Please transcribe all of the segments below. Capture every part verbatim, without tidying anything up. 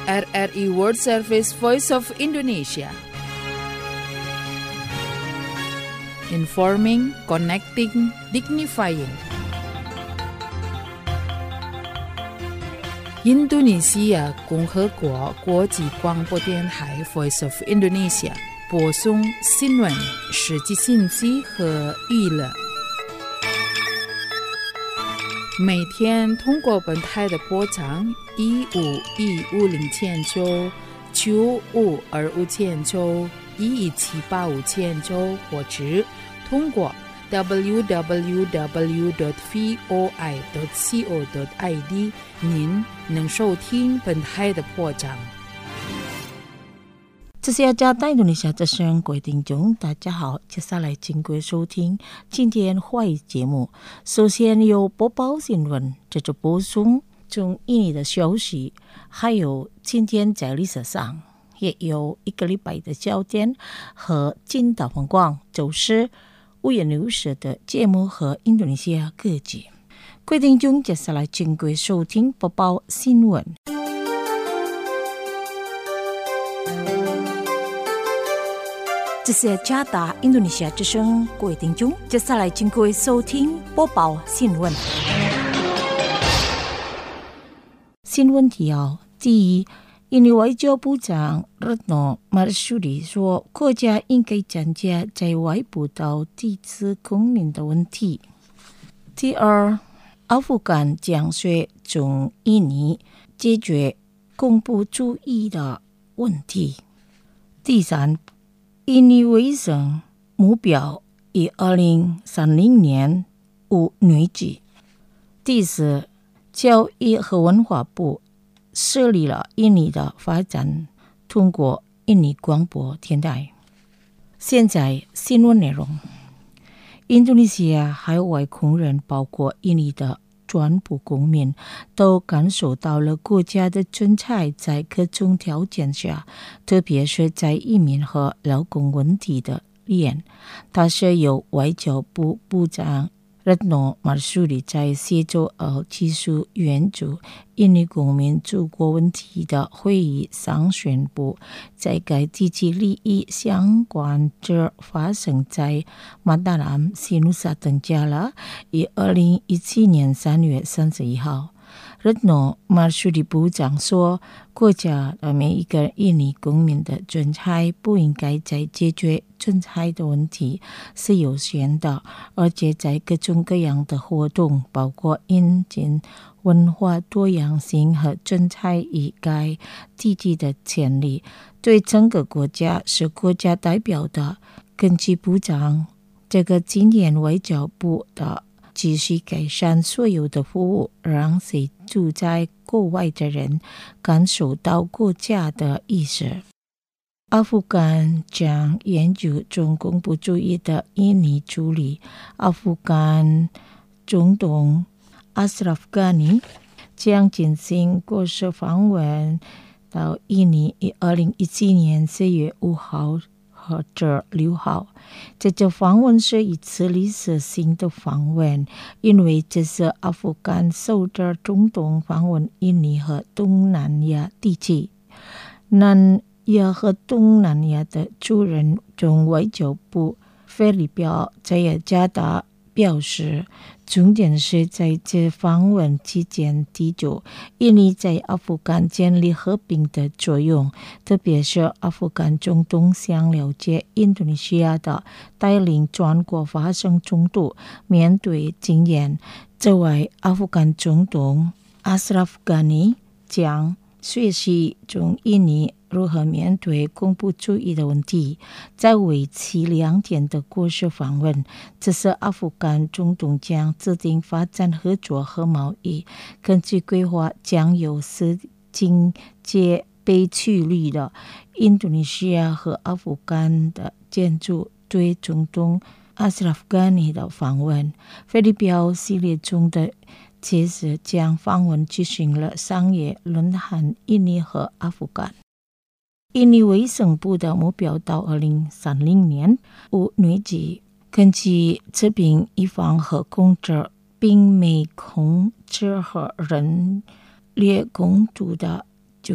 R R I World Service Voice of Indonesia. Informing, connecting, dignifying.印度尼西亚共和国国际广播电台 Voice of Indonesia 播送新闻、实际信息和娱乐。每天通过本台的波长一五一五零千九、九五二五千九、一一七八五千九，或者通过 double-u double-u double-u dot voi dot co dot i d 您能收听本台的波长。 这是要加大印度尼西亚之声各位听众，大家好，接下来请各位收听今天华语节目。首先有播报新闻，接着播送从印尼的消息，还有今天在历史上也有一个礼拜的焦点和近岛风光，就是五颜六色的节目和印度尼西亚各界。各位听众，接下来请各位收听播报新闻。这是加达印度尼西亚之声，各位听众，接下来请各位收听播报新闻。新闻提要：第一，印尼外交部长 Retno Marsudi 说，国家应该增加在外部到抵制公民的问题。第二，阿富汗将协助印尼解决恐怖主义的问题。第三，印尼卫生目标以二零三零年无女子。第四，教育和文化部设立了印尼的发展，通过印尼广播电台。现在新闻内容：印度尼西亚海外工人，包括印尼的全部公民，都感受到了国家的制裁在各种条件下，特别是在移民和劳工问题的面。他是由外交部部长 Retno Marsudi 在协助和技术援助印尼公民祖国问题的会议上宣布，在该地区利益相关者发生在马达兰、西努萨等家了，于二零一七年三月三十一号。Retno Marsudi 部长说，国家的每一个印尼公民的制裁不应该在解决制裁的问题是有限的，而且在各种各样的活动，包括引进文化多样性和制裁以该地区的潜力，对整个国家是国家代表的。根据部长，这个今年外交部的继续改善所有的服务，让谁住在国外的人感受到国家的意识。阿富汗将研究中恐怖主义的印尼处理。阿富汗总统阿斯拉夫·甘尼将进行国事访问到印尼，于二零一七年四月五号或者六号。这次访问是一次历史性的访问，因为这是阿富汗首次总统访问印尼和东南亚地区。南亚和东南亚的主任中外交部菲利表在雅加达表示，重点是在这访问期间提出印尼在阿富汗建立和平的作用，特别是阿富汗总统想了解印度尼西亚的带领全国发生冲突面对经验。此外，阿富汗总统阿斯拉夫·甘尼将学习从印尼如何面对恐怖主义的问题。在为期两天的国事访问，这是阿富汗总统将制定发展合作和贸易，根据规划将有十境界被驱离的印度尼西亚和阿富汗的建筑对总统阿斯拉夫·甘尼的访问。菲律宾系列中的其实将访问举行了商业论坛印尼和阿富汗。印尼卫生部的目标到二零三零年无女子。根据这边一方和控制并没控制和人类共度的就是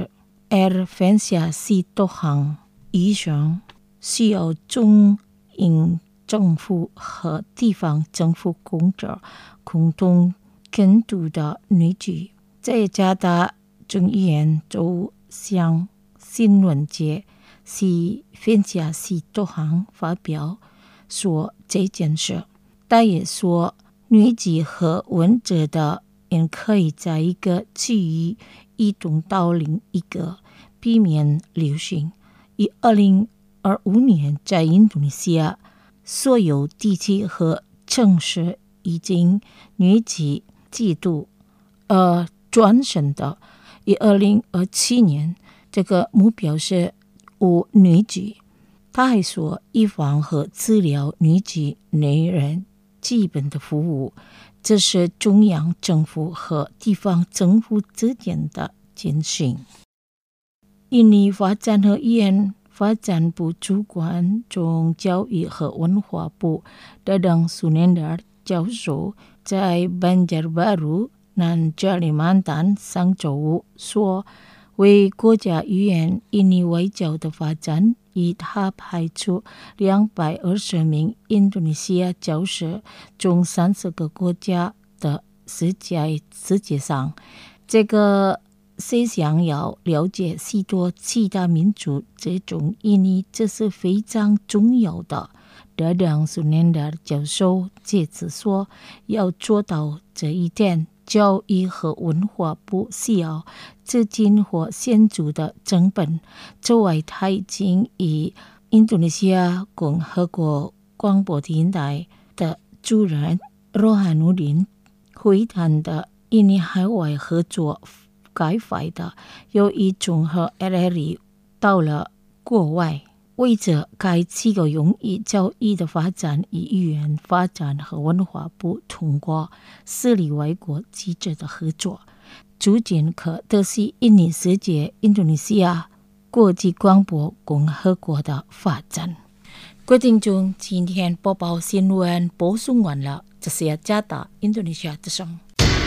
Adventsia Sitohang 以上需要中英政府和地方政府工作共同监督的女婿，在加大众议院就向新闻界是分享是多行发表说这件事，他也说女子和文者的人可以在一个区域移动到另一个，避免流行。以二零二五年在印度尼西亚所有地区和城市已经女子制度而转身的，以二零二七年这个目标是无女子。他还说预防和治疗女子女人基本的服务，这是中央政府和地方政府之间的进行。印尼发展和院发展部主管中教育和文化部Dadang Sunendar教授在 Banjarbaru 南加里曼丹上周五说，为国家语言印尼外交的发展，以他派出两百二十名印度尼西亚教师，从三十个国家的世界世界上，这个是想要了解许多其他民族这种印尼，这是非常重要的。Dadang Sunendar 教授接着说，要做到这一点，教育和文化部需要资金或显著的成本。此外，他已经与印度尼西亚共和国广播电台的主任 Rohanuddin 会谈的印尼海外合作改发的，有一种和 L L E 到了国外。为着该机构用于教育的发展，与语言发展和文化部通过设立外国记者的合作，逐渐可得悉印尼世界印度尼西亚国际广播共和国的发展。各位听众，今天播报新闻播送完了，这是雅加达印度尼西亚之声。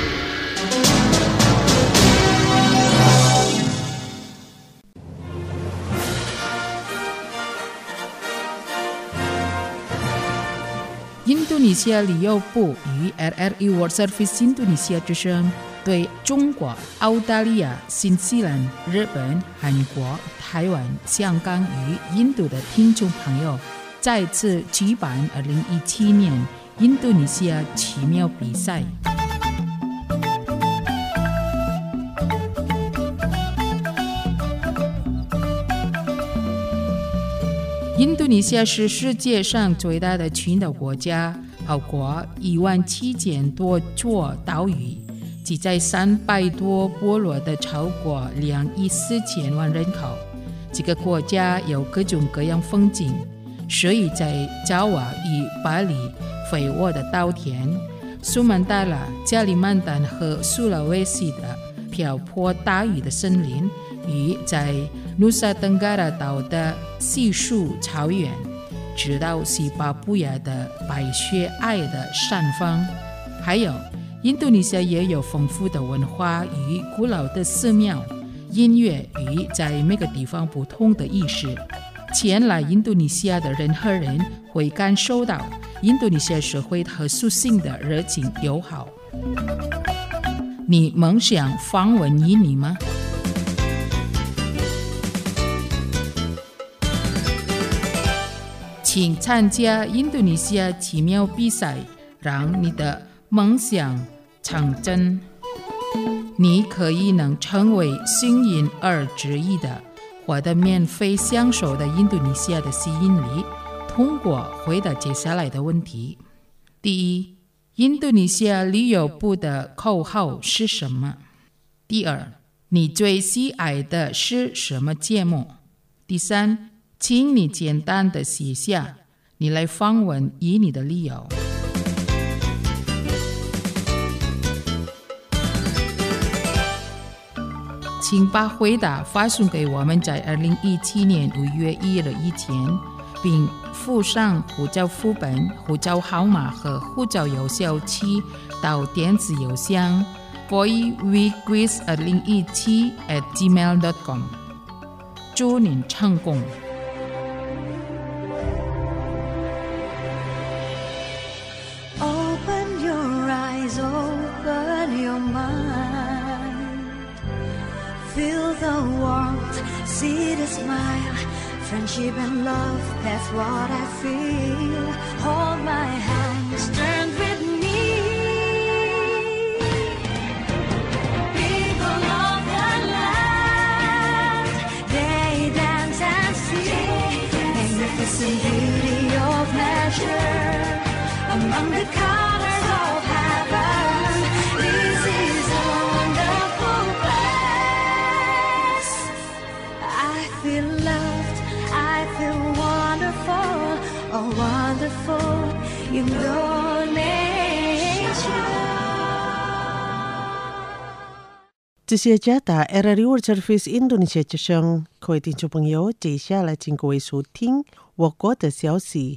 印度尼西亚旅游部与 L L E World Service 印度尼西亚之声对中国、澳大利亚、新西兰、日本、韩国、台湾、香港与印度的听众朋友再次举办二零一七年印度尼西亚奇妙比赛。印度尼西亚是世界上最大的群岛国家，包括一万七千多座岛屿，挤在三百多部落的超过两亿四千万人口。这个国家有各种各样风景，所以在爪哇与巴里、肥沃的稻田、苏门答腊、加里曼丹和苏拉威西的瓢泼大雨的森林，与在努萨登嘎拉岛的稀树草原，直到西巴布亚的白雪皑的山峰，还有印度尼西亚也有丰富的文化与古老的寺庙、音乐与在每个地方不同的意识。前来印度尼西亚的任何人会感受到印度尼西亚社会和属性的热情友好。你梦想访问印尼吗？请参加印度尼西亚奇妙比赛，让你的梦想成真。你可以能成为幸运儿之一的，获得免费享受的印度尼西亚的吸引力。通过回答接下来的问题：第一，印度尼西亚旅游部的口号是什么？第二，你最喜爱的是什么节目？第三，请你简单的写下你来访问印尼的理由。请把回答发送给我们在二零一七年五月一日以前，并附上护照副本、护照号码和护照有效期到电子邮箱 boy we quiz 二零一七 at gmail dot com。祝您成功。 Open your eyes, open your mind. Feel the warmth, see the smile. Friendship and love, that's what I feel. Hold my hands, turn with me. People of the land, they dance and sing. Magnificent beauty of nature, among the colors of heaven. This is a wonderful place. I feel loved, I feel wonderful, oh wonderful Indonesia. 这些加大 R R I World Service Indonesia 之声，各位听众朋友，接下来请各位收听我国的消息。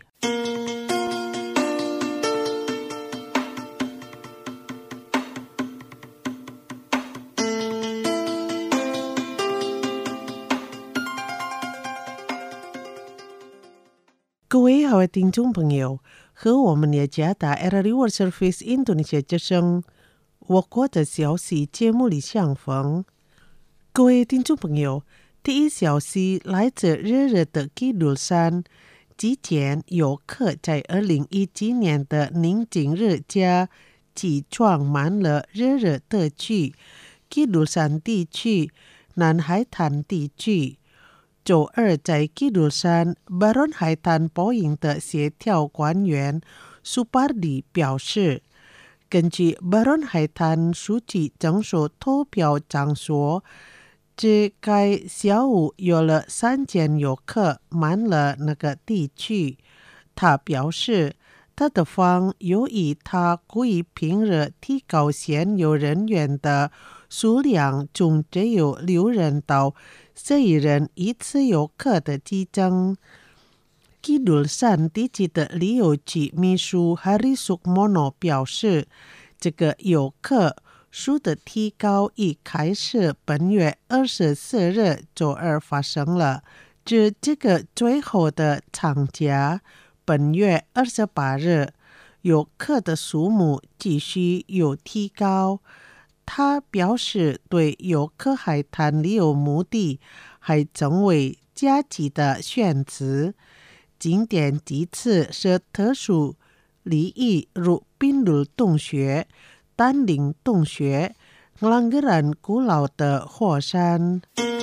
各位好，听众朋友，和我们的加大 R R I World Service Indonesia 之声我国的消息节目里相逢。各位听众朋友，第一消息来自热热的基督山，极简游客在二零一七年的宁静日假期装满了热热地区、基督山地区、南海滩地区。周二在基督山巴伦海滩播映的协调官员苏巴里表示，根据巴伦海滩数据整数投票场所，这该下午有了三千游客满了那个地区。他表示，他的方由于他故意平日提高现有人员的数量，中只有六人到十一人一次游客的激增。基督山地区的旅游局秘书 Hari Sukmono 表示，这个游客数的提高已开始本月二十四日周二发生了，至这个最后的长假本月二十八日，游客的数目继续有提高。他表示，对游客海滩旅游目的还成为假期的选择。景点其次是特殊礼仪，如冰露洞穴、丹林洞穴、兰格兰古老的火山。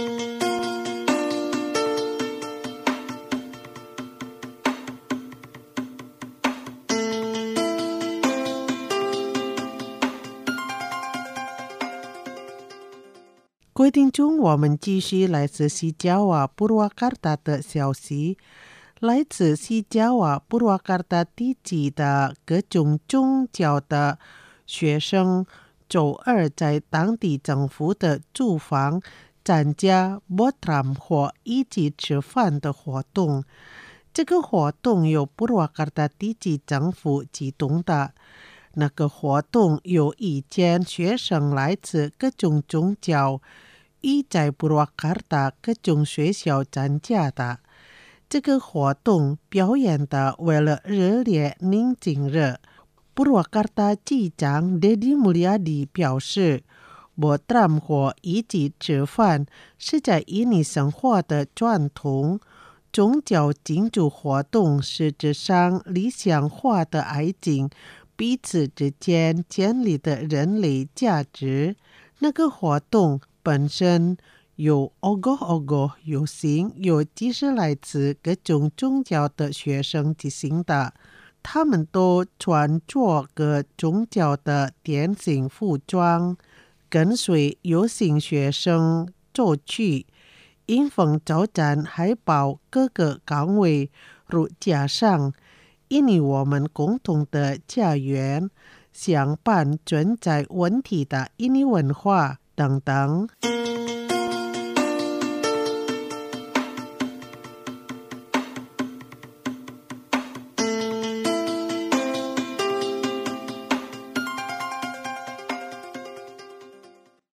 规定中，我们继续来自西加瓦布鲁瓦卡达的消息。来自西加瓦布鲁瓦卡达地区的各种宗教的学生，周二在当地政府的住房参加波特或一起吃饭的活动。这个活动由布鲁瓦卡达地区政府启动的。那个活动有一千学生来自各种宗教，已在布鲁瓦卡达各种学校参加的。这个活动表演的为了热烈宁静日。布鲁瓦卡达机长 Deddy Mulyadi 表示，波特或一起吃饭是在印尼生活的传统。宗教庆祝活动实质上理想化的爱情，彼此之间建立的人类价值。那个活动本身有 ogoh-ogoh 游行，有几十来自各种宗教的学生进行的。他们都穿着各宗教的典型服装，跟随游行学生走去。迎风招展海报各个岗位，如加上印尼我们共同的家园，相伴存在问题的印尼文化等等。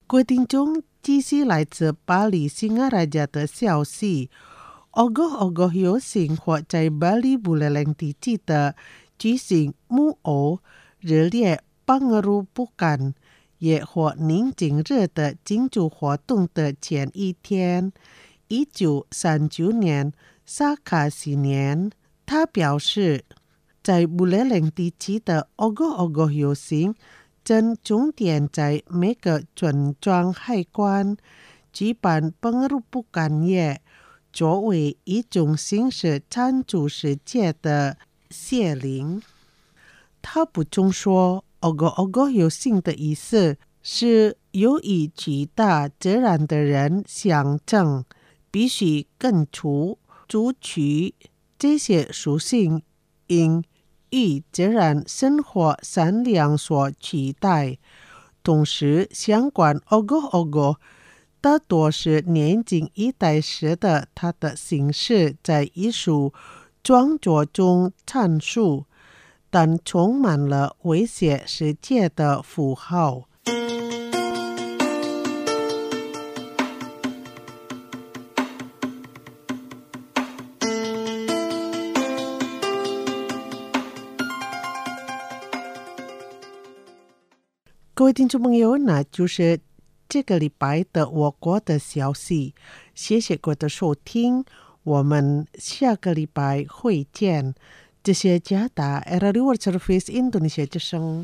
各位听众，这是来自巴黎新阿拉家的消息。Ogoh-ogoh 游行或在巴黎布列len地记得举行木偶热烈pengerupukan，也或宁静热的庆祝活动的前一天，一九三九年萨卡西年，他表示，在布列len地区的 Ogoh-ogoh 游行正重点在每个村庄海关举办pengerupukan夜，作为一种形式参与世界的谢灵。他补充说 Ogoh-ogoh 游行的意思是有以巨大自然的人象征，必须根除主取这些属性因与自然生活善良所取代。同时相关 Ogoh-ogoh 大多是年轻一代时的它的形式在艺术创作中阐述，但充满了威胁世界的符号。各位听众朋友，那就是这个礼拜的我国的消息，谢谢各位的收听，我们下个礼拜会见。这些加达 R R I World Service Indonesia 之声。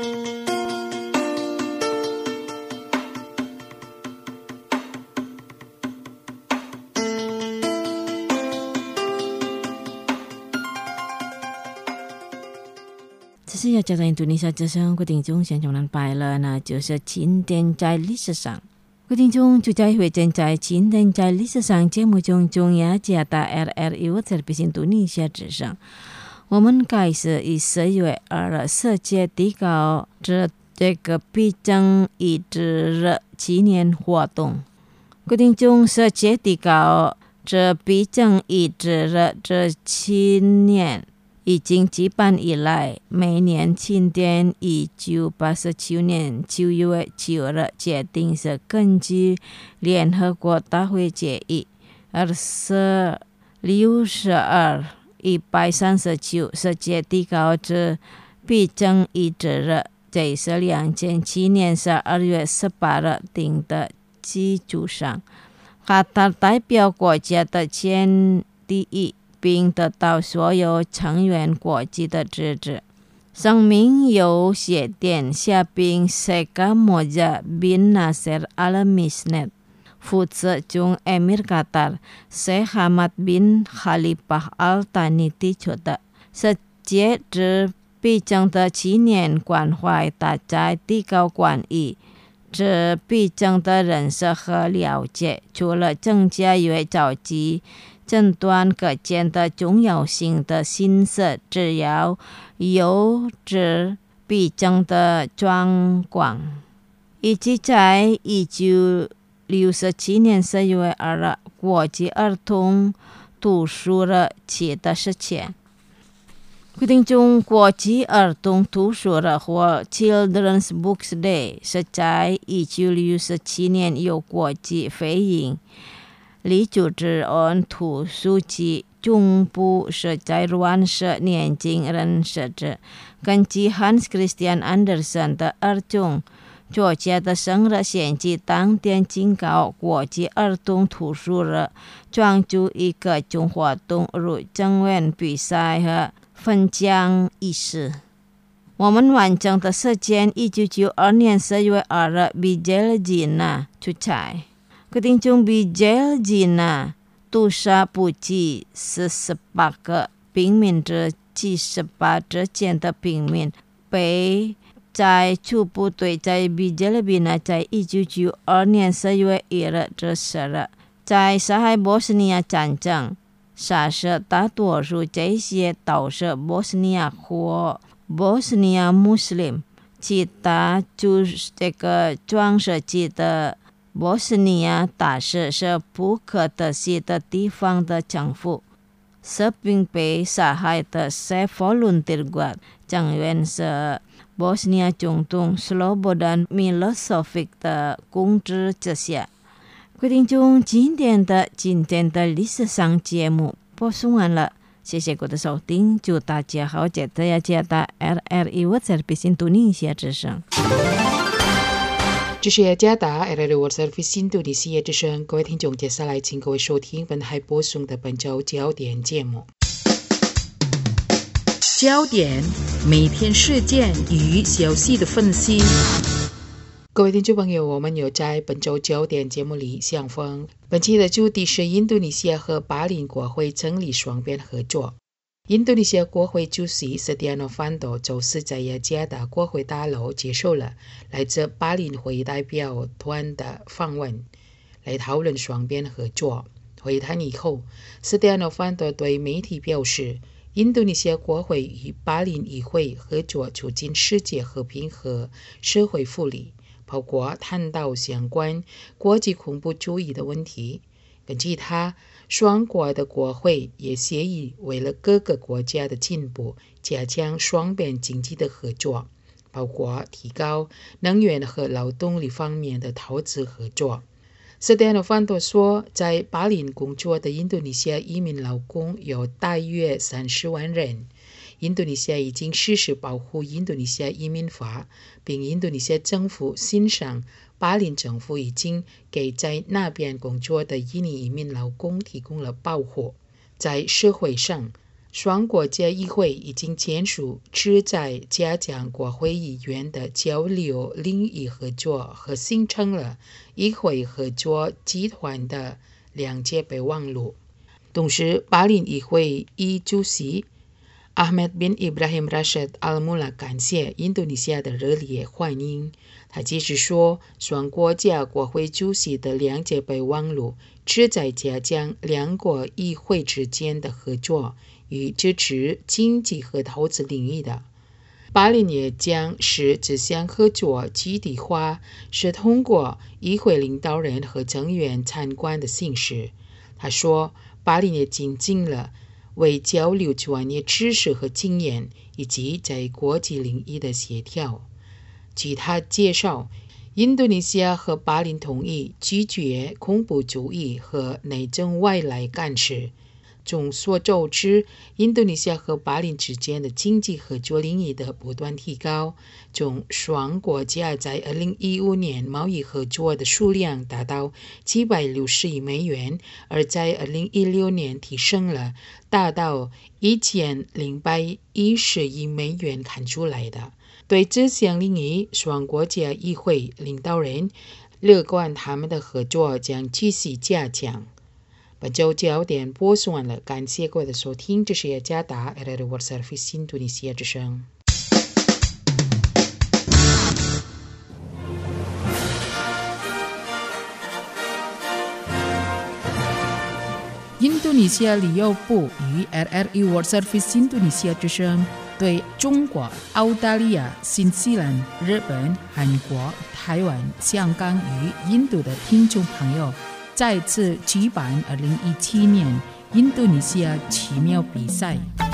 这是要加到印度尼西亚之声，各位听众想从南拜了，那就是今天在历史上。各位听众就在会见在今天在历史上节目中，中央加大 R R I World Service 印度尼西亚之声。我们开始以十月二世界地高这这个必争遗址的纪念活动。各位听众，世界地高这必争遗址的这七年已经举办以来，每年庆典一九八九年九月九日决定是根据联合国大会决议二十六十二一百三十九世界地高之必争遗址日，这是两千七年十二月十八日定的基础上，卡塔代表国家的前第一，并得到所有成员国际的支持。声明由写电下并 Sheikh Moja bin Nasser Al Misnet 负责中 Emir Qatar Sheikh Hamad bin Khalifah Al Thani 提出的。世界之必争的纪念关怀大家地高关于这必争的认识和了解，除了增加越早期诊断可见的重要性的信息，只要有之必争的状况，以及在一九六七年十月二日国际儿童图书日起的实现。规定中国际儿童图书日或 Children's Books Day 是在一九六七年由国际飞行理组织按图书及总部是在瑞士年轻人设置。根据 Hans Christian Andersen 的儿童作家的生日献祭当天警告国际儿童图书日专注于各种活动，如征文比赛和分享仪式。我们完整的时间一九九二年十月二日 Bijeljina 出差。各听众 Bijeljina 屠杀不计四十八个平民之七十八之间的平民被在驻部队在 Bijeljina 在一九九二年十月一日至十日在杀害波斯尼亚战争，杀死大多数这些都是波斯尼亚或波斯尼亚穆斯林，其他就是这个中世纪的波斯尼亚大使是不可得悉的地方的政府。士兵被杀害的塞佛伦德国成员是波斯尼亚总统斯洛波丹·米洛索维克的公职之下。各位听众，今天的今天的历史上节目播送完了，谢谢各位的收听，祝大家好，记得要加打 R R I World Service Indonesia之声。 这是雅加达 R R I World Service Indonesia之声，各位听众，接下来请各位收听本台播送的本周焦点节目。焦点，每天事件与消息的分析。各位听众朋友，我们有在本周焦点节目里相逢。本期的主题是印度尼西亚和巴林国会成立双边合作。印度尼西亚国会主席Setia Novanto周四在雅加达国会大楼接受了来自巴林会代表团的访问，来讨论双边合作。会谈以后，Setia Novanto对媒体表示，印度尼西亚国会与巴林议会合作促进世界和平和社会福利，包括探讨相关国际恐怖主义的问题。根据他，双国的国会也协议为了各个国家的进步，加强双边经济的合作，包括提高能源和劳动力方面的投资合作。Setia Novanto说，在巴林工作的印度尼西亚移民劳工有大约三十万人。印度尼西亚已经实施保护印度尼西亚移民法，并印度尼西亚政府欣赏巴林政府已经给在那边工作的印尼移民劳工提供了保护。在社会上，双国家议会已经签署旨在加强国会议员的交流领域合作和形成了议会合作集团的两界备忘录。同时，巴林议会议主席Ahmed bin Ibrahim Rashid Al-Mullah 感谢印度尼西亚的热烈欢迎。他解释说，双国家国会主席的两界备忘录旨在加强两国议会之间的合作与支持经济和投资领域的。巴林也将使这项合作具体化，是通过议会领导人和成员参观的形式。他说，巴林也精进了为交流专业知识和经验，以及在国际领域的协调。据他介绍，印度尼西亚和巴林同意拒绝恐怖主义和内政外来干涉。众所周知，印度尼西亚和巴林之间的经济合作领域的不断提高，中双国家在二零一五年贸易合作的数量达到七百六十亿美元，而在二零一六年提升了达到一千零百一十亿美元看出来的。对这项领域，双国家议会领导人乐观他们的合作将继续加强。本周焦点播送完了，感谢各位的收听，这是雅加达 R R I World Service Indonesia之声。印度尼西亚旅游部与 R R I World Service Indonesia之声对中国、澳大利亚、新西兰、日本、韩国、台湾、香港与印度的听众朋友再次举办二零一七年印度尼西亚奇妙比赛。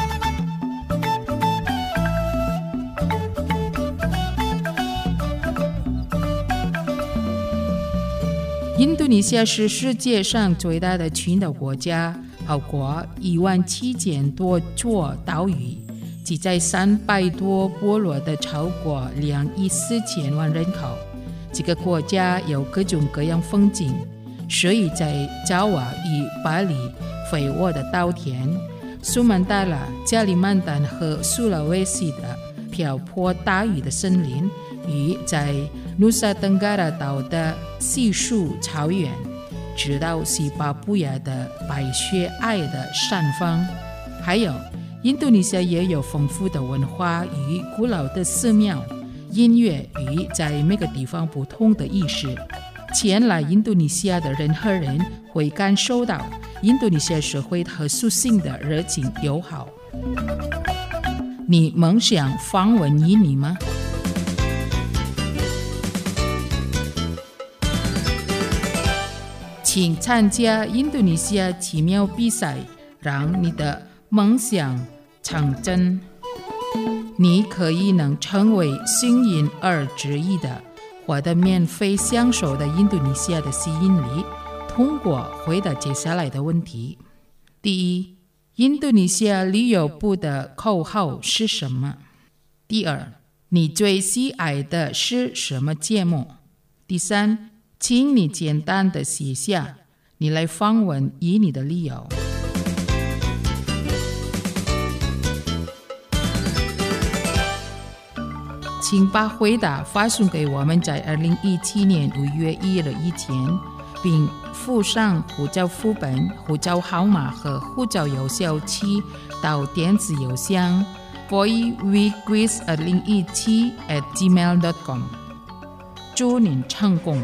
印度尼西亚是世界上最大的群岛国家，包括一万七千多座岛屿，挤在三百多部落的超过两亿四千万人口。这个国家有各种各样风景。所以在爪哇与巴里、肥沃的稻田、苏曼达拉、加里曼丹和苏拉威西的瓢泼大雨的森林，与在努萨登嘎拉岛的稀树草原，直到西巴布亚的白雪皑的山峰，还有印度尼西亚也有丰富的文化与古老的寺庙、音乐与在每个地方不同的意识。前来印度尼西亚的任何人会感受到印度尼西亚社会和属性的热情友好。你梦想访问印尼吗？请参加印度尼西亚奇妙比赛，让你的梦想成真。 你可以能成为幸运而之一的获得免费享受的印度尼西亚的吸引力。通过回答接下来的问题：第一，印度尼西亚旅游部的口号是什么？第二，你最喜爱的是什么节目？第三，请你简单的写下你来访问印尼的理由。请把回答发送给我们在二零一七年五月一日以前，并附上护照副本、护照号码和护照有效期到电子邮箱 voiceweekquiz 二零一七 at gmail dot com。 祝您成功。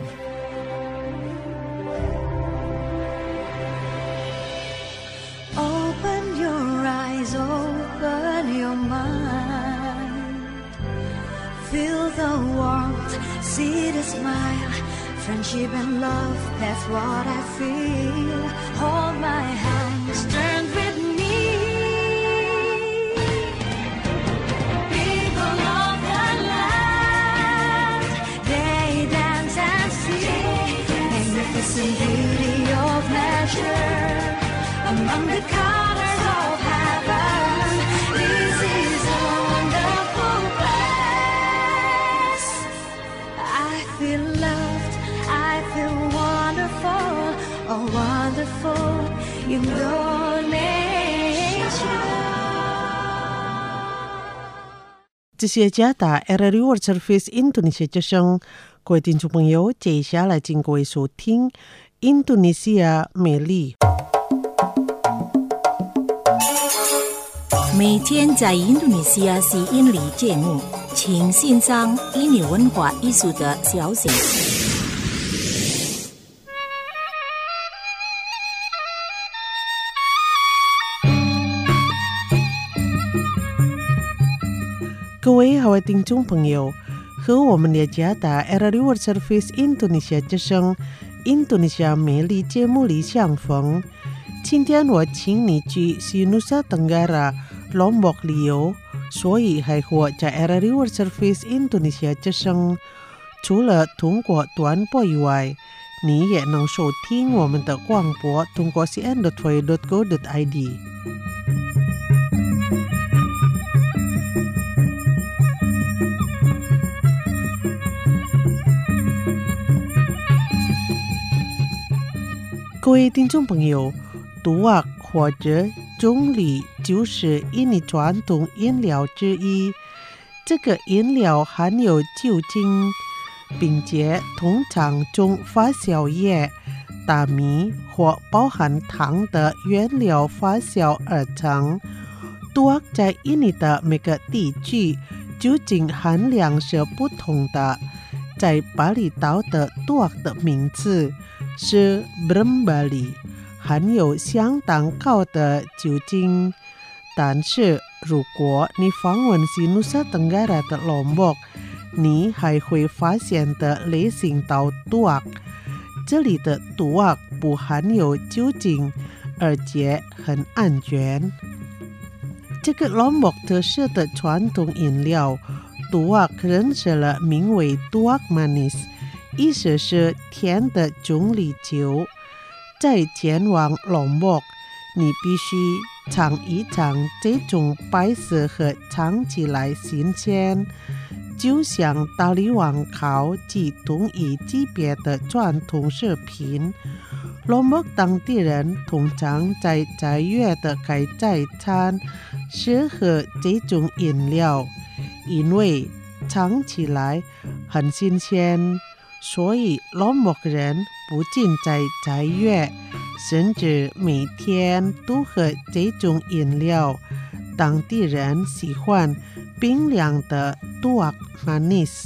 Open your eyes, open your mind. Feel the warmth, see the smile. Friendship and love, that's what I feel. Hold my hands, turn with me. People of the land, they dance and sing. Magnificent beauty of nature, among the colors of heaven. This is a wonderful place. I feel loved, I feel wonderful, oh wonderful Indonesia. 这些加大 R R World Service Indonesia 之声，各位听众朋友，接下来请各位收听印度尼西亚美丽。 每天在印度尼西亚吸引力节目，请欣赏印尼文化艺术的消息。 各位好，听众朋友，和我们的加大 R R World Service Indonesia 之声印度尼西亚美丽节目里相逢。今天我请你去西努萨登加拉 Lombok 旅游，所以还活在 R R World Service Indonesia 之声。除了通过短波以外，你也能收听我们的广播，通过 c n dot v dot go dot i d。各位听众朋友，毒啊或者棕榈就是印尼传统饮料之一。这个饮料含有酒精，并且通常从发酵液、大米或包含糖的原料发酵而成。毒啊在印尼的每个地区酒精含量是不同的。在巴厘岛的毒啊的名字是 Brembali， 含有相当高的酒精。但是如果你访问西努萨登加拉的 Lombok， 你还会发现的类型到毒啊，这里的毒啊不含有酒精，而且很安全。这个 Lombok 特色的传统饮料毒啊认识了名为毒啊 manis， 意思是甜的棕榈酒。在前往 Lombok， 你必须尝一尝这种白色和尝起来新鲜，就像大力王烤及同一级别的传统食品。Lombok 当地人通常在斋月的开斋餐适合这种饮料，因为尝起来很新鲜，所以 Lombok 人不仅在斋月，甚至每天都喝这种饮料。当地人喜欢冰凉的毒啊 manis。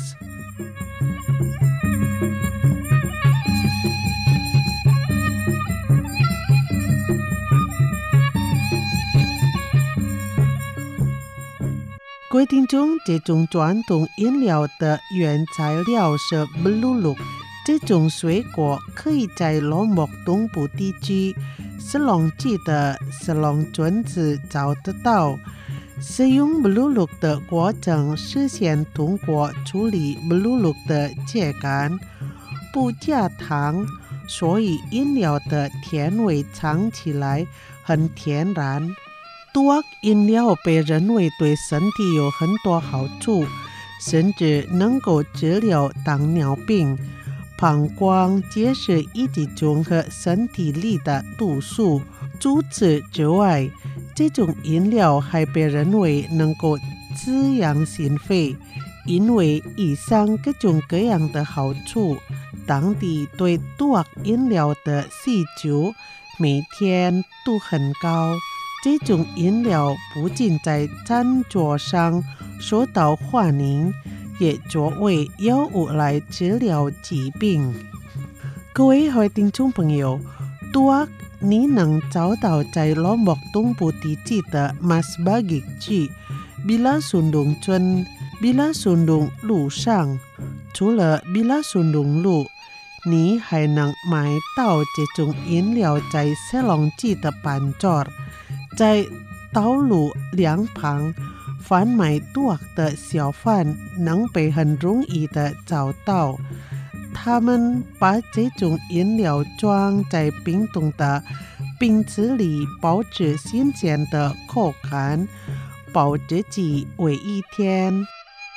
各位听众，这种传统饮料的原材料是 beluluk， 这种水果可以在 Lombok 东部地区斯隆季的斯隆村子找得到。 使用 Blue Look 的过程实现通过处理 Blue Look 的秸秆，不加糖，所以饮料的甜味尝起来很天然。多饮料被认为对身体有很多好处，甚至能够治疗糖尿病、膀胱结石以及中和身体里的毒素。除此之外，这种饮料还被认为能够滋养心肺，因为以上各种各样的好处，当地对多饮料的需求每天都很高。这种饮料不仅在餐桌上受到欢迎，也作为药物来治疗疾病。各位各位听众朋友，多你能找到在罗莫东部地区的 Masbagik 区 Bila Sundung 村 Bila Sundung 路上，除了 Bila Sundung 路，你还能买到这种饮料在塞隆基的板座，在道路两旁贩卖多的小贩能被很容易的找到。他们把这种饮料装在冰冻的瓶子里，保持新鲜的口感，保质期为一天。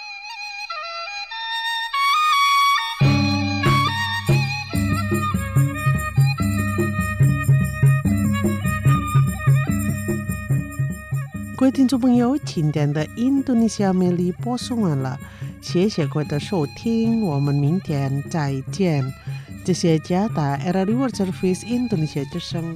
各位听众朋友，今天的印度尼西亚美丽播送完了，谢谢各位的收听，我们明天再见。这是加达 R R I World Service 印度尼西亚之声。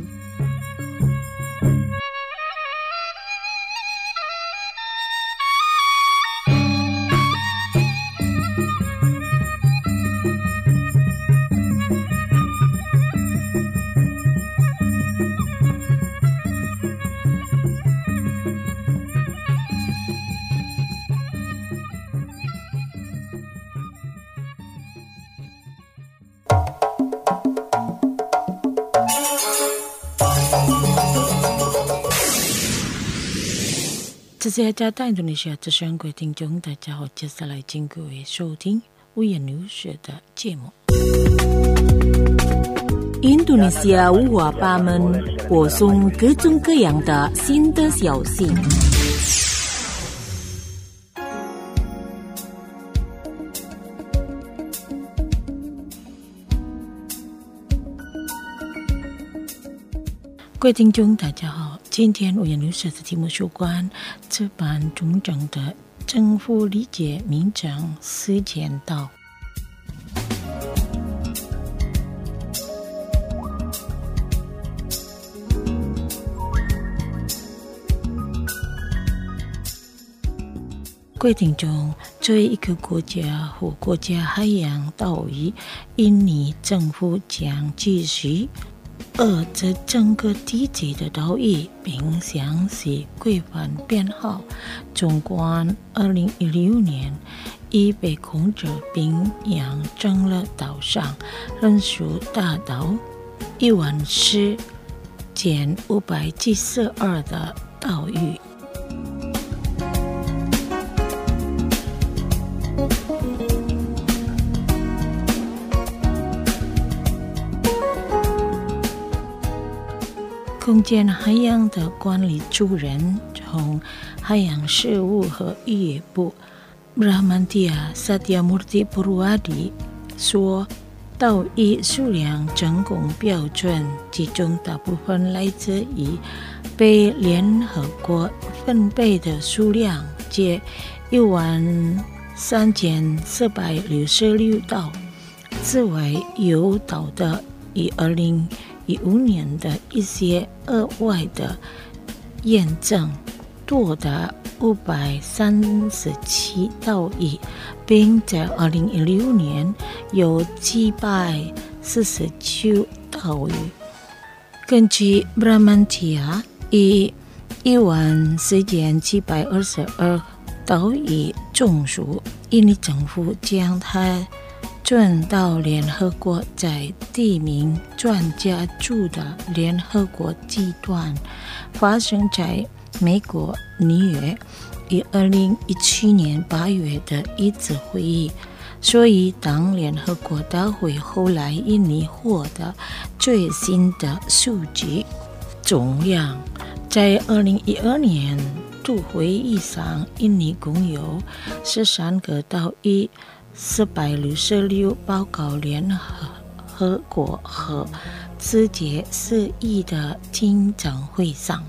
这是加拿大印度尼西亚之声，各位听众大家好，接下来请各位收听五言留学的节目。印度尼西亚五花八门，播送各种各样的新的消息。各位听众大家好，今天五言留学的题目有关这版中正的政府理解民政时间到。各位听众，作为一个国家或国家海洋岛屿，印尼政府将继续而这整个地区的岛屿，并详细规范编号。纵观二零一六年已被控制并养成了岛上人数达到一万四千五百七十二的岛屿。空间海洋的管理主任从海洋事务和渔业部 Brahmantia Satyamurti Purwadi 说，岛屿数量总共标准，其中大部分来自于被联合国分配的数量，约一万三千四百六十六岛。此外，有岛的于二零一五年的一些额外的验证，多达五百三十七岛屿，并在二零一六年有七百四十九岛屿。根据 Brahmantia 以一万四千七百二十二岛屿总数，印尼政府将它转到联合国在地名专家组的联合国集团，发生在美国纽约于二零一七年八月的一次会议，所以当联合国大会后来印尼获得最新的数据总量，在二零一二年度会议上，印尼共有十三个岛屿，四百六十六报告联合国和世界四亿的经常会上。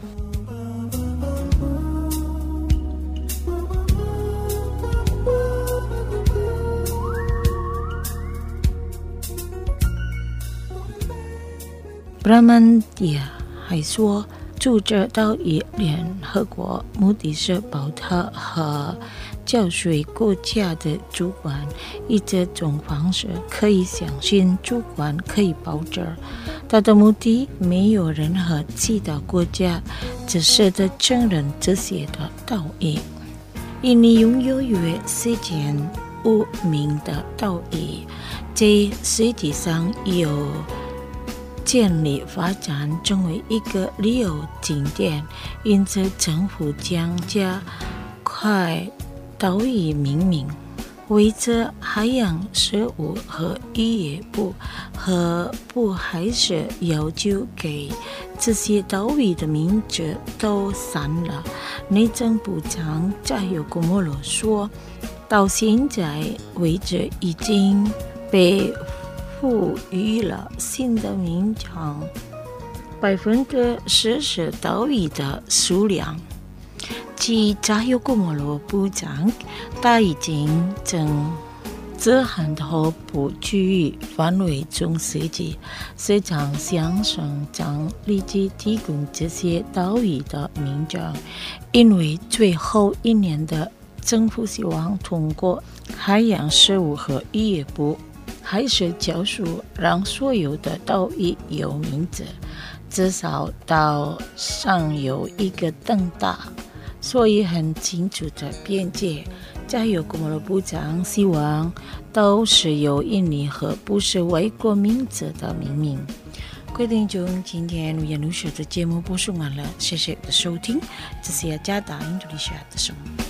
布拉曼迪亚还说，住这岛屿联合国目的是保护和教训国家的主管，以这种方式可以相信主管可以保证他的目的。没有任何其他国家只是的承认这些的岛屿。印尼拥有约四千五名的岛屿，在世界上有建立发展成为一个旅游景点，因此政府将加快岛屿命名。为着海洋事务和渔业部和部还是要求给这些岛屿的名字都删了。内政部长扎尤古莫罗说，到现在为止已经被赋予了新的名称，百分之四十岛屿的数量。据扎尤古莫罗部长，他已经正在很多部区域范围中设计，市场相信将立即提供这些岛屿的名称，因为最后一年的政府希望通过海洋事务和渔业部还是教书，让所有的岛屿有名字，至少岛上有一个灯大，所以很清楚的边界。加油古莫罗部长希望都是由印尼和不是外国名字的命名。各位听众，今天我们录的节目播送完了，谢谢的收听，这是雅加达印度尼西亚的声音。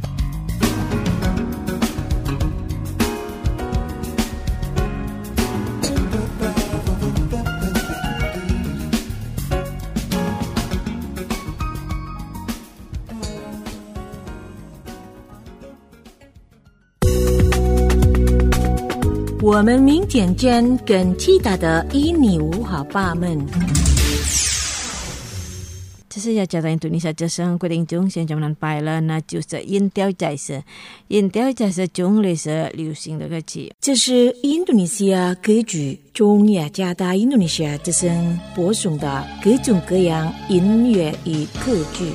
我们明天见跟其他的印尼五花八门。 这是雅加达印度尼西亚之声，各位听众，现在我们拜了，那就是音调解释。音调解释中类是流行的歌曲。 这是印度尼西亚歌剧中雅加达印度尼西亚之声播送的各种各样音乐与歌剧。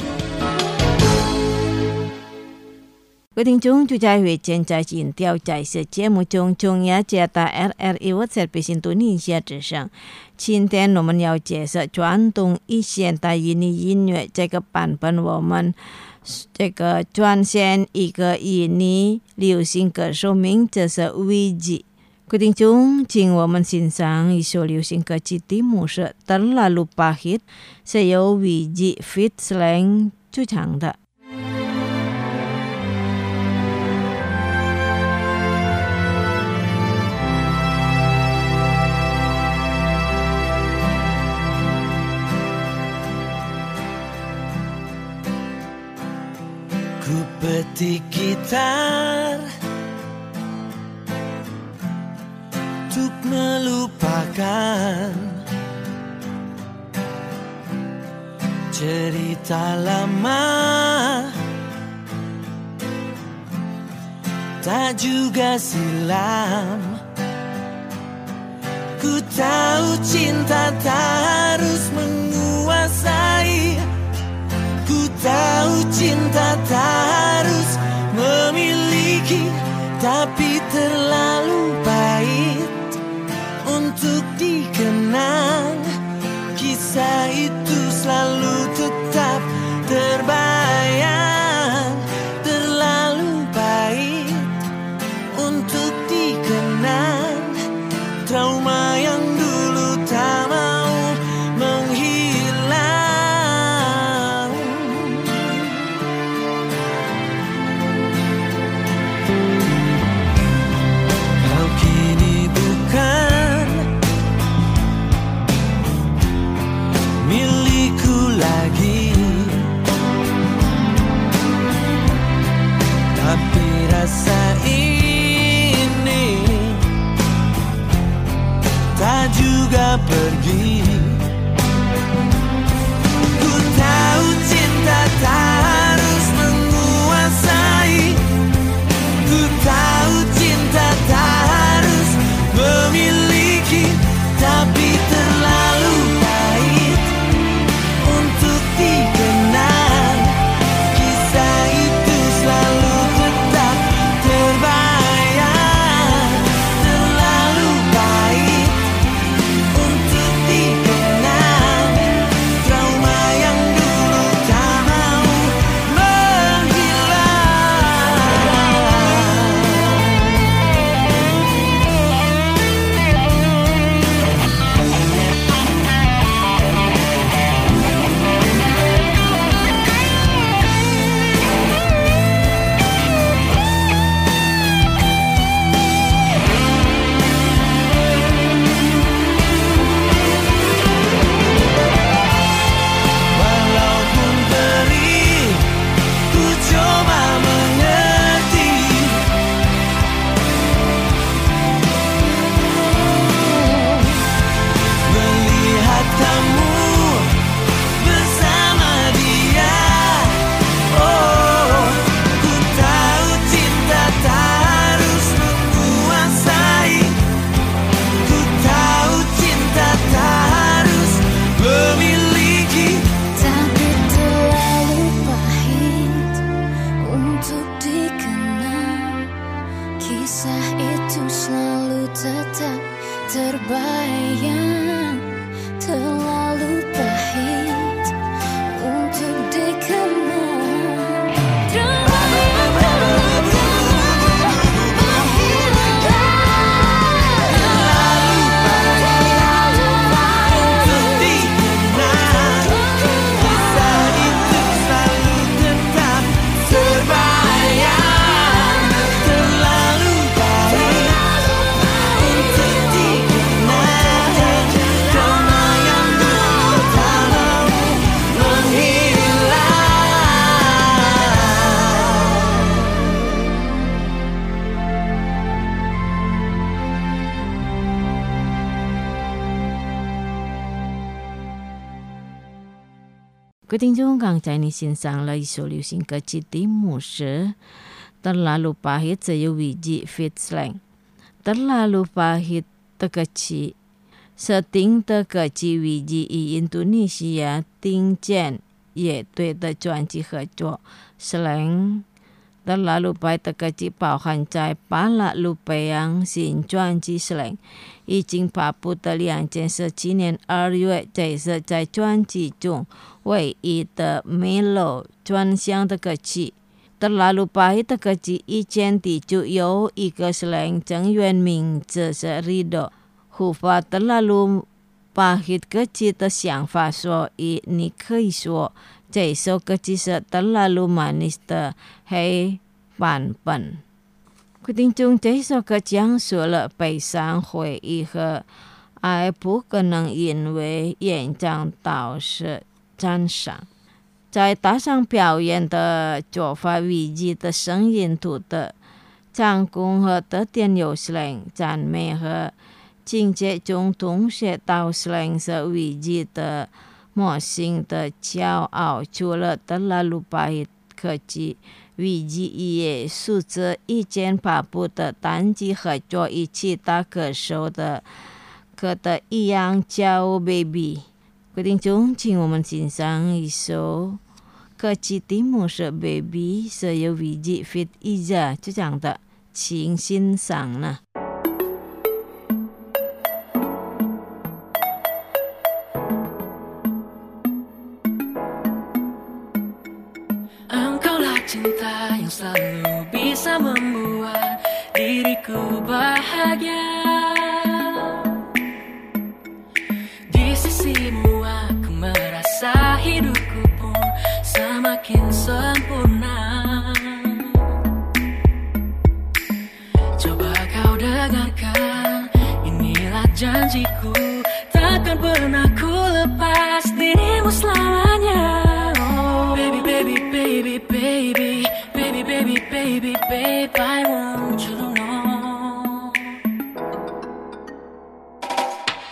各位听众，就在为现在音调解释节目中，中雅加达 R R I World Service 印度尼西亚之声。今天我们要介绍传统与现代印尼音乐这个版本，我们这个转现一个印尼流行歌手，名字是 Wiji。各位听众，请我们欣赏一首流行歌曲，题目是 Terlalu Pahit， 是由 Wiji feat. Slang 主唱的。 Ku petik gitar untuk melupakan cerita lama, tak juga silam. Ku tahu cinta tak harus menguasai, ku tahu cinta tak harus memiliki, tapi terlalu pahit untuk dikenang. Kisah itu selalu tetap terbayang, terlalu pahit untuk dikenang. Trauma yang dulu tak mau menghilang. tak juga pergi. Ku tahu cinta tak harus menguasai. Ku tahu cinta tak harus memiliki, tapi terlalu pahit untuk dikenang. Kisah itu selalu tetap terbayang. Terlalu pahit untuk dikenang. Trauma yang dulu tak mau menghilang. Walaupun perih, ku coba mengerti. Melihat kamu bersama dia, oh, ku tahu cinta tak harus menguasai. Ku tahu cinta tak harus memiliki, Tapi terlalu pahit untuk dikenang. Kisah itu selalu tetap terbayang. Terlalu pahit untuk dikenang. Trauma yang dulu tak mau menghilang. Terlalu pahit untuk dikenang. Kisah itu selalu tetap terbayang. Terlalu pahit untuk dikenang. Trauma yang dulu tak mau menghilang. 各位听众，刚才你欣赏了一首流行歌曲，题目是 Terlalu Pahit Seyuwiji Fit Slang. Terlalu Pahit Terkecil Seting Terkecil Wiji以 Indonesia 丁健乐队的专辑合作 Slang Terlalu Pahit Terkecil 包含在巴拉鲁贝扬新专辑 Slang 已经发布的两件十七年二月，这是在专辑中唯一的 Melo 专项的歌曲。Terlalu Pahit Terkecil 以前的就有一个 Slang 成员名字是 Rido。忽发 Terlalu Pahit Kecil 的想法，所以你可以说这首歌曲是 Terlalu Manis 的黑版本。决定中这首歌讲述了悲伤回忆和爱不可能因为演唱导致赞赏。在台上表演的做法危机的声音图的唱功和特点有 slang 赞美和情节中同学到 slang 是危机的模型的骄傲。除了 Terlalu Pahit Kecil，危机也数着以前发布的单曲合作与其他歌手的歌的一样叫 Baby。决定中，请我们欣赏一首歌曲，题目是 Baby， 是由 V G Fit Iza 就这样的，请欣赏呢。 Engkaulah cinta yang selalu bisa membuat diriku bahagia. Di sisimu aku merasa hidupku pun semakin sempurna. Coba kau dengarkan, inilah janjiku, takkan pernah ku lepas dirimu selamanya. Oh baby baby baby baby baby baby baby baby, I want you to know.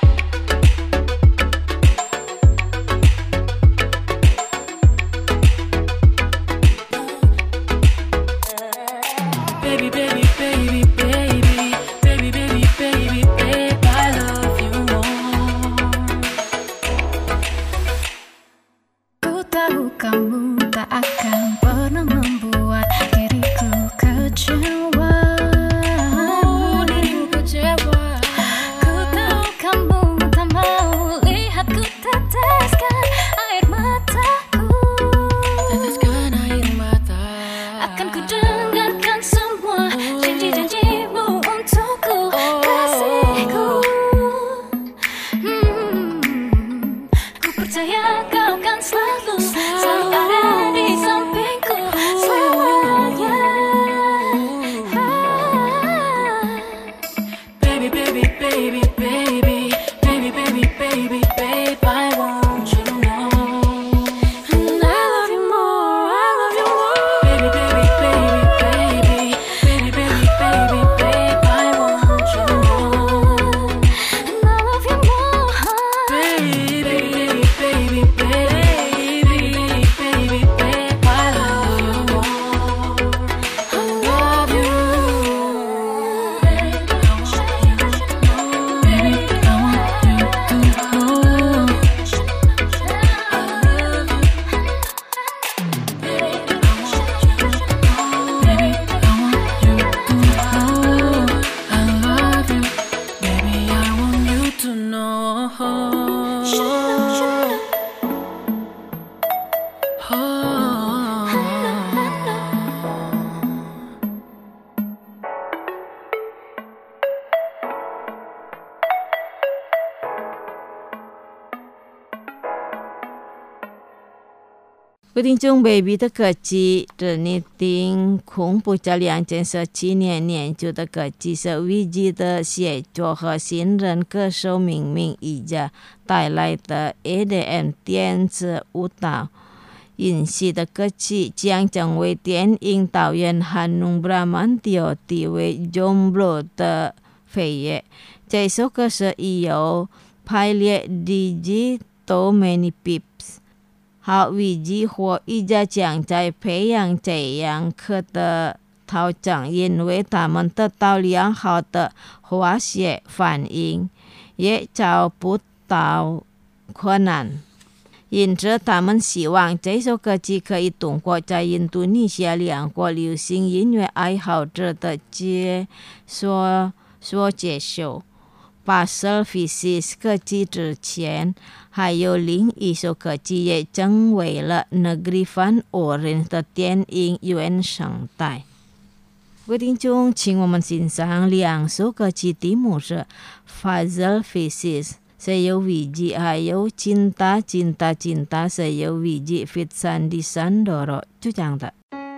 各位听众 baby 的歌曲这你听恐怖这两件事七年研究的歌曲是危机的写作和新人歌手明明一家带来的 E D M 电子舞蹈引系的歌曲将成为电影导演 Hanung Bramantyo 地位 Jomblo 的飞跃。这首歌是由排列 D J Tommy Pips 好危机或一家将在培养这样科的头长，因为他们得到良好的化学反应，也找不到困难。因此，他们希望这首歌曲可以通过在印度尼西亚两国流行音乐爱好者的接所所接受。把 Selfies 歌曲之前，还有另一首歌曲也成为了 Negeri Van Orange 的电影原声带。各位听众，请我们欣赏两首歌曲，题目是 Fazal Faces 是由 V G 还有 Cinta Cinta Cinta 是由 V G Fit Sandi Sandoro 就这样的。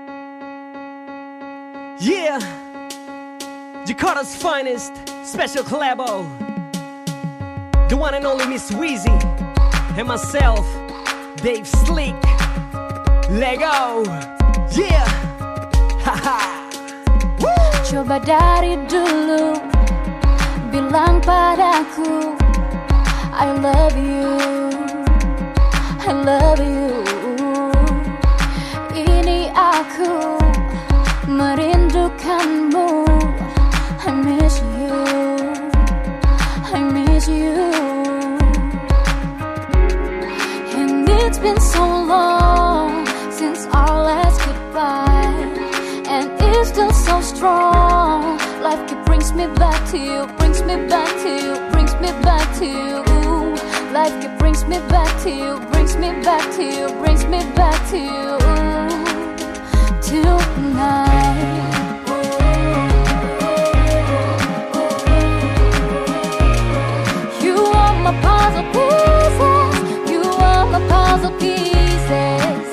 Yeah, Jakarta's finest special collabo, the one and only Miss Weezy and myself, Dave Slick. Let go, yeah, haha. Coba dari dulu bilang padaku I love you, I love you. Ini aku merindukanmu, I miss you, I miss you. And it's been so long since our last goodbye, and it's still so strong. Life keep brings me back to you, brings me back to you, brings me back to you. Life keep brings me back to you, brings me back to you, brings me back to you. Tonight you are my puzzle pieces, you are my puzzle pieces.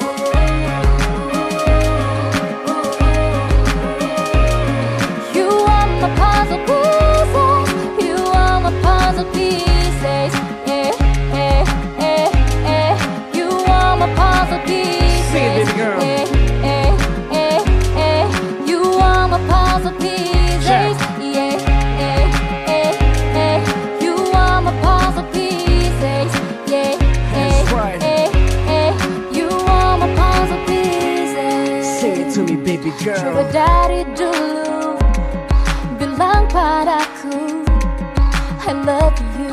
You are my puzzle pieces, you are my puzzle pieces. Eh, eh, eh, eh. You are my puzzle pieces. Sing it, baby girl. Eh, eh, eh, eh. You are my puzzle pieces. Check. Yeah, eh, eh, eh. You are my puzzle pieces. Yeah, That's eh, right. eh, eh. You are my puzzle pieces. Sing it to me, baby Coba girl. dari dulu bilang padaku I love you,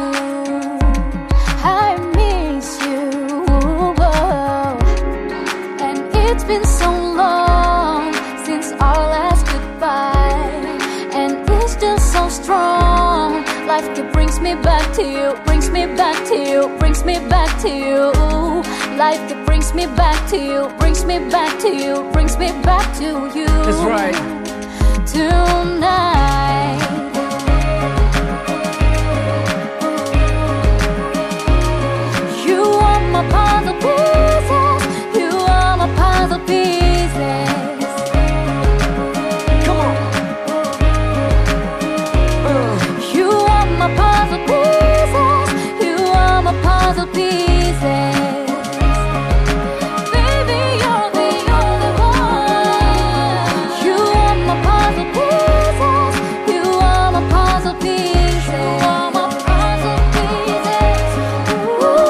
I miss you. Oh. And it's been so long since our last goodbye, and it's still so strong. Life keep brings me back to you, brings me back to you, brings me back to you. Life keep brings me back to you, brings me back to you, brings me back to you. That's right. Tonight you are my puzzle pieces, you are my puzzle pieces. Come on. Uh. You are my puzzle pieces, you are my puzzle pieces. Baby, you're the only one. You are my puzzle pieces, you are my puzzle pieces. You are my puzzle pieces. Ooh.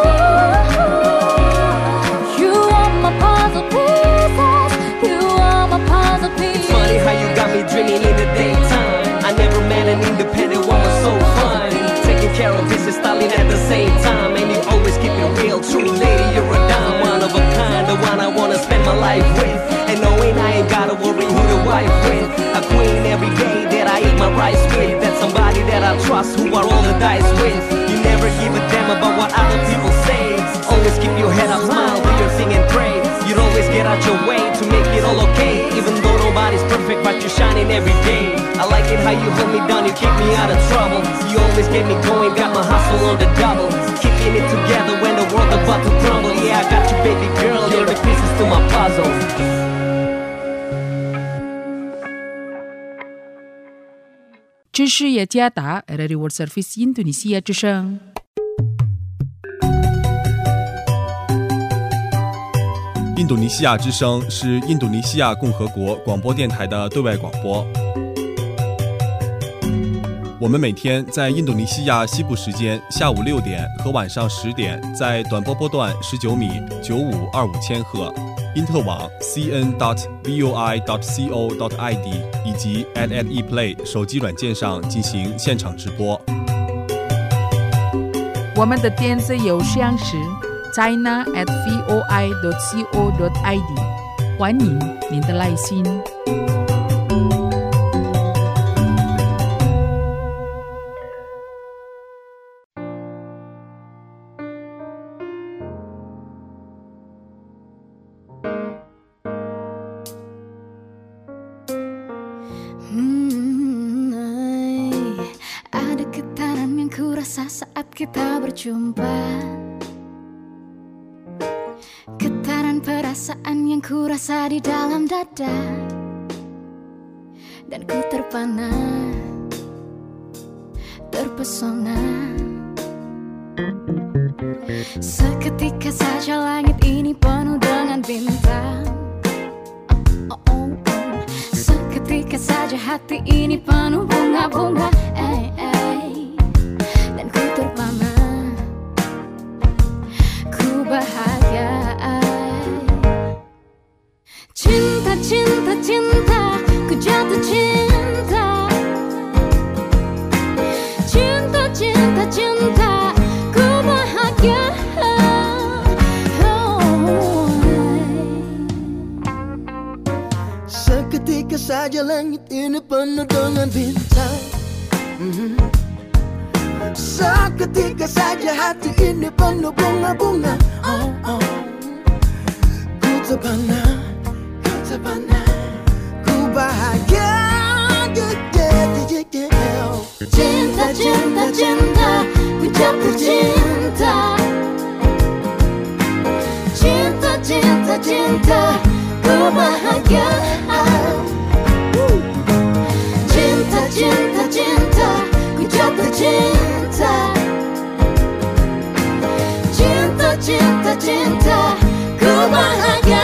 You are my puzzle pieces, you are my puzzle pieces. Funny how you got me dreaming in the daytime. I never met an independent woman so fun. Taking care of business, styling at the same time. And you always keep it real, true lady, you're a dime. One of a kind, the one I wanna spend my life with. And knowing I ain't gotta worry who the wife with. A queen every day that I eat my rice with. That's somebody that I trust, who I roll the dice with. You never give a damn about what other people say. Always keep your head up, smile, do your thing and pray. You'd always get out your way to make it all okay. Even though nobody's perfect, but you're shining every day. I like it how you hold me down, you keep me out of trouble. You always get me going, got my hustle on the double. Keeping it together when the world about to crumble. Yeah, I got you, baby girl, you're the pieces to my 这是雅加达 R R I World Service Indonesia 之声。 印度尼西亚之声是印度尼西亚共和国广播电台的对外广播。我们每天在印度尼西亚西部时间下午六点和晚上十点，在短波波段十九米九五二五千赫、因特网 c n dot voi dot co dot i d 以及 at at ePlay 手机软件上进行现场直播。 我们的电子邮箱是 china at voi dot co dot i d， 欢迎您的来信。 Saat kita berjumpa, getaran perasaan yang kurasa di dalam dada, dan ku terpana, terpesona. Seketika saja langit ini penuh dengan bintang. Oh, oh, oh. Seketika saja hati ini penuh bunga-bunga. Eh, eh. Dan ku terpana, ku bahagia. Cinta, cinta, cinta, ku jatuh cinta. Cinta, cinta, cinta, ku bahagia. Oh. Seketika saja langit ini penuh dengan bintang. Mm-hmm. Seketika saja hati ini penuh bunga-bunga. Oh, oh. Ku terpana, ku terpana, ku bahagia. Yeah, yeah, yeah, yeah. Cinta, cinta, cinta, ku jatuh cinta. Cinta, cinta, cinta, ku bahagia. Cinta, cinta, cinta, ku jatuh cinta. Cinta, cinta, cinta, ku bahagia.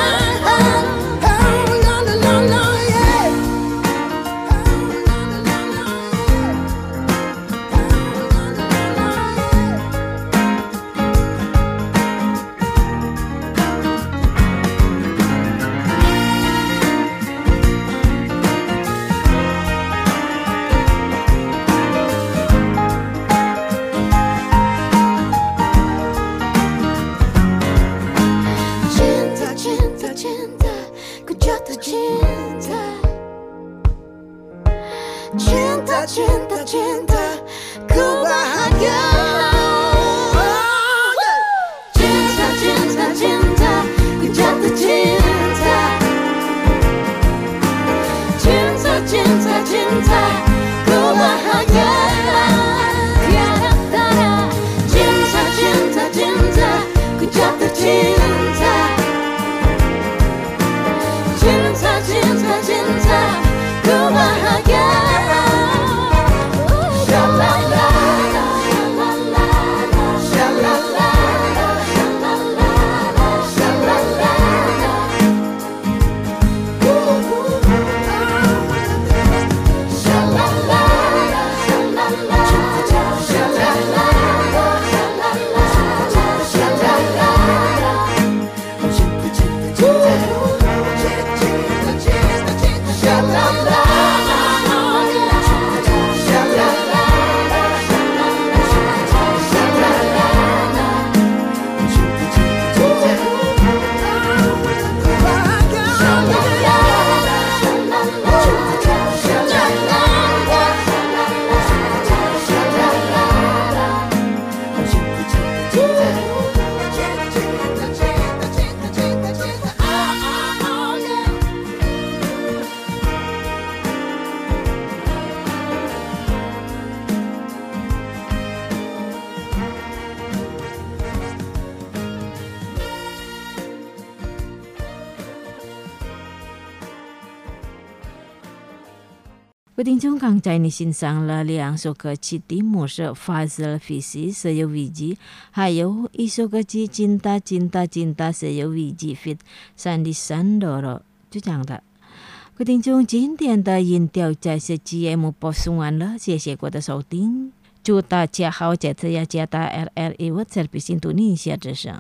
各位听众，刚才你欣赏了两首歌曲，题目是 Fazal Fishy Saya Wiji， 还有一首歌曲 Cinta Cinta Cinta Saya Wiji Fit Sandi Sandoro， 就这样的。各位听众，今天的音调在这节目播送完了，谢谢各位的收听，祝大家好，这次要加大 R R I World Service Indonesia 之声。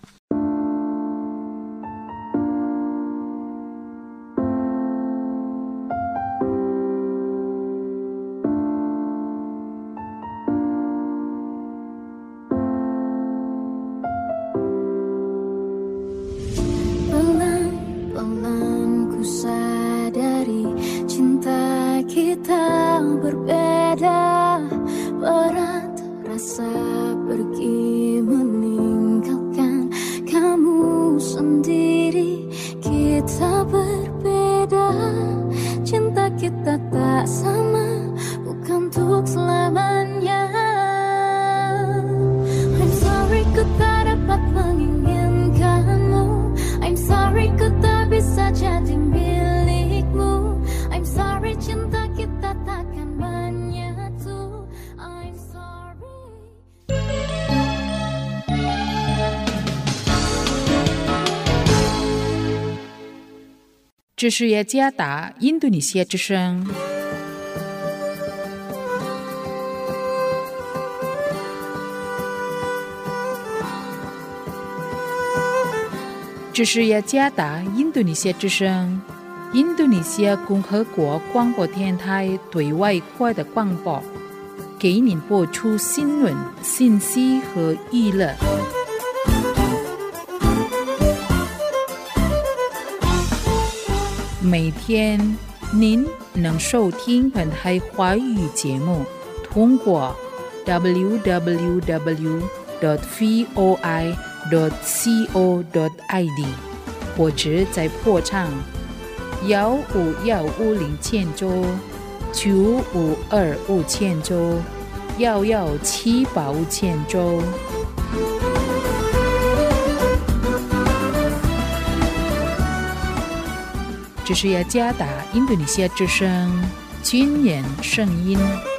这是雅加达印度尼西亚之声。这是雅加达印度尼西亚之声，印度尼西亚共和国广播电台对外国的广播，给您播出新闻、信息和娱乐。每天您能收听本台华语节目，通过 double-u double-u double-u dot voi dot co dot i d 或者在破唱幺五幺五零千周九五二五千周幺幺七八五千周。这是雅加达印度尼西亚之声军人声音。